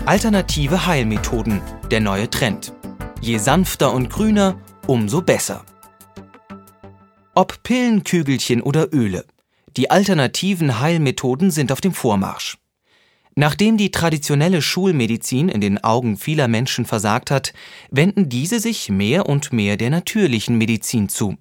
Alternative Heilmethoden, der neue Trend. Je sanfter und grüner, umso besser. Ob Pillen, Kügelchen oder Öle, die alternativen Heilmethoden sind auf dem Vormarsch. Nachdem die traditionelle Schulmedizin in den Augen vieler Menschen versagt hat, wenden diese sich mehr und mehr der natürlichen Medizin zu.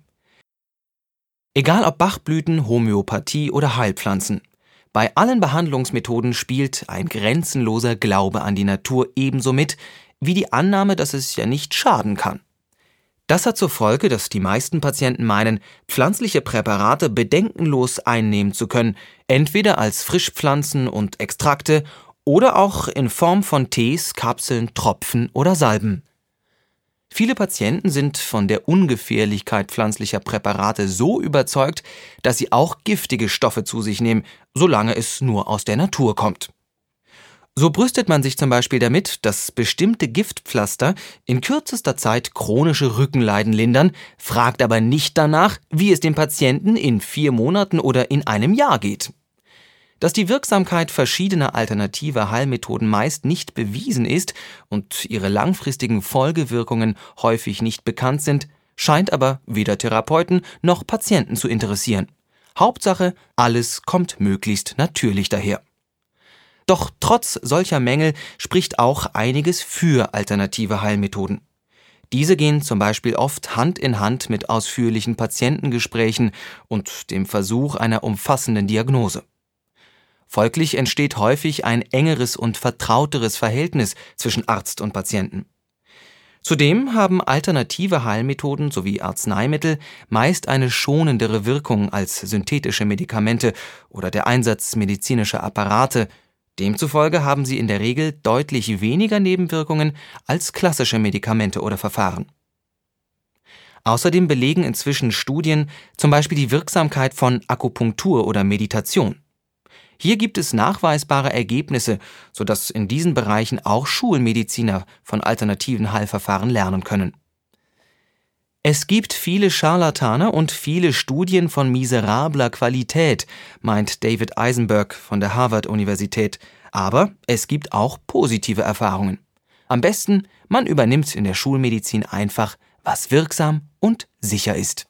Egal ob Bachblüten, Homöopathie oder Heilpflanzen, bei allen Behandlungsmethoden spielt ein grenzenloser Glaube an die Natur ebenso mit, wie die Annahme, dass es ja nicht schaden kann. Das hat zur Folge, dass die meisten Patienten meinen, pflanzliche Präparate bedenkenlos einnehmen zu können, entweder als Frischpflanzen und Extrakte oder auch in Form von Tees, Kapseln, Tropfen oder Salben. Viele Patienten sind von der Ungefährlichkeit pflanzlicher Präparate so überzeugt, dass sie auch giftige Stoffe zu sich nehmen, solange es nur aus der Natur kommt. So brüstet man sich zum Beispiel damit, dass bestimmte Giftpflaster in kürzester Zeit chronische Rückenleiden lindern, fragt aber nicht danach, wie es dem Patienten in 4 Monaten oder in einem Jahr geht. Dass die Wirksamkeit verschiedener alternativer Heilmethoden meist nicht bewiesen ist und ihre langfristigen Folgewirkungen häufig nicht bekannt sind, scheint aber weder Therapeuten noch Patienten zu interessieren. Hauptsache, alles kommt möglichst natürlich daher. Doch trotz solcher Mängel spricht auch einiges für alternative Heilmethoden. Diese gehen zum Beispiel oft Hand in Hand mit ausführlichen Patientengesprächen und dem Versuch einer umfassenden Diagnose. Folglich entsteht häufig ein engeres und vertrauteres Verhältnis zwischen Arzt und Patienten. Zudem haben alternative Heilmethoden sowie Arzneimittel meist eine schonendere Wirkung als synthetische Medikamente oder der Einsatz medizinischer Apparate. Demzufolge haben sie in der Regel deutlich weniger Nebenwirkungen als klassische Medikamente oder Verfahren. Außerdem belegen inzwischen Studien zum Beispiel die Wirksamkeit von Akupunktur oder Meditation. Hier gibt es nachweisbare Ergebnisse, sodass in diesen Bereichen auch Schulmediziner von alternativen Heilverfahren lernen können. Es gibt viele Scharlatane und viele Studien von miserabler Qualität, meint David Eisenberg von der Harvard-Universität. Aber es gibt auch positive Erfahrungen. Am besten, man übernimmt in der Schulmedizin einfach, was wirksam und sicher ist.